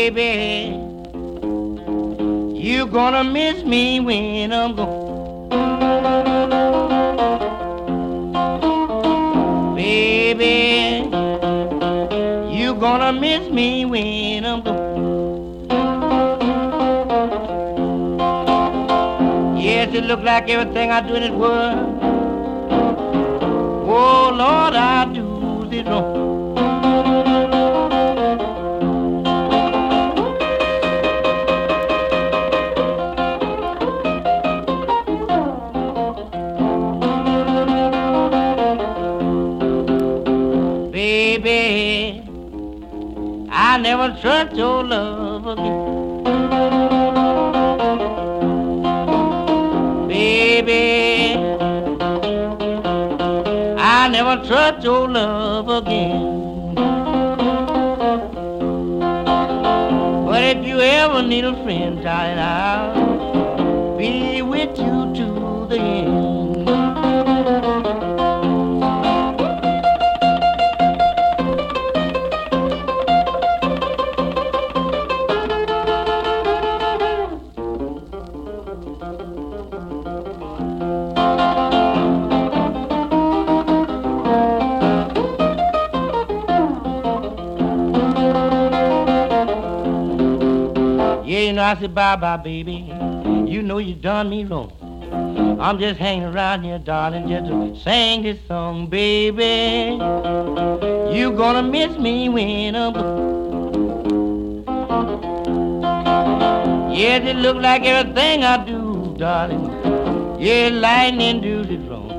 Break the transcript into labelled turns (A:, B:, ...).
A: Baby, you gonna miss me when I'm gone. Baby, you gonna miss me when I'm gone. Yes, it look like everything I do in this world, oh Lord, I do this wrong. Baby, I never trust your love again. Baby, I never trust your love again. But if you ever need a friend, darling, I'll be with you to the end. Yeah, you know, I said, bye-bye, baby. You know you done me wrong. I'm just hanging around here, darling, just to sing this song, baby. You gonna miss me when I'm gone. Yes, it look like everything I do, darling. Yeah, lightning do it wrong.